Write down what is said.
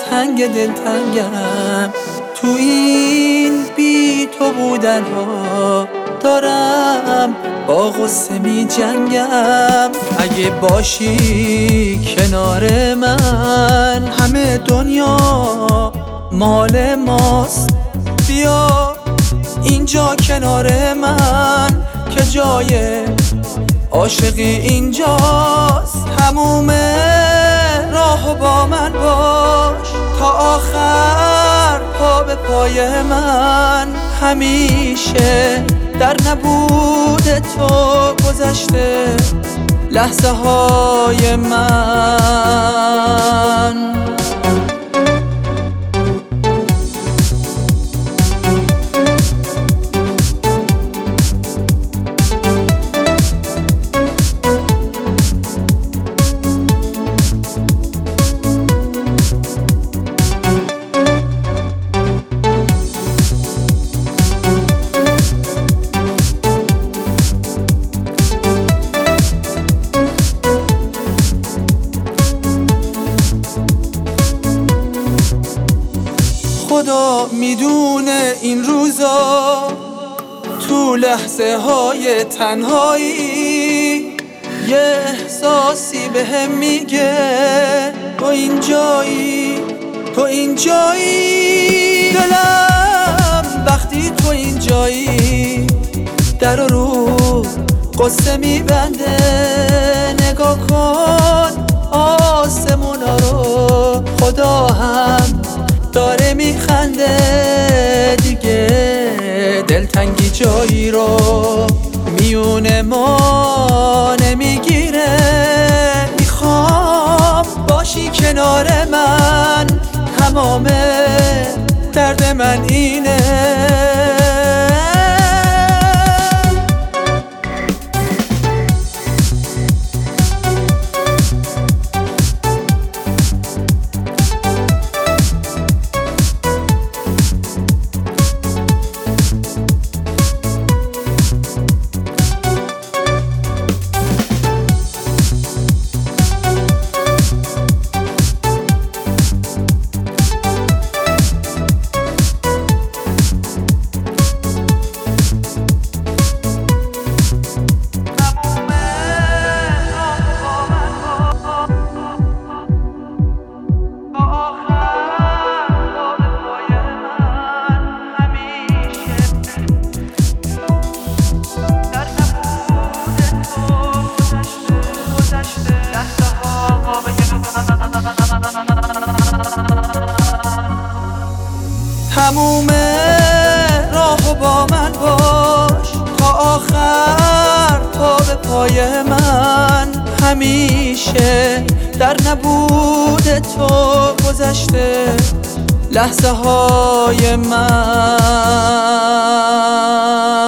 دلتنگم تو این بی تو بودن ها دارم با غصه می جنگم. اگه باشی کنار من همه دنیا مال ماست. بیا اینجا کنار من که جای عاشقی اینجاست. تموم راهو با من باش تا آخر پا به پای من. همیشه در نبود تو گذشته لحظه های من. خدا میدونه این روزا تو لحظه های تنهایی یه احساسی بهم میگه تو اینجایی، تو اینجایی. دلم وقتی تو اینجایی در رو قصه میبنده. نگاه کن آسمونا رو، خدا هم داره میخنده. دیگه دلتنگی جایی رو میونه ما نمیگیره. میخوام باشی کنار من، تمام درد من اینه. تموم راهو با من باش تا آخر تا به پای من. همیشه در نبود تو گذشته لحظه های من.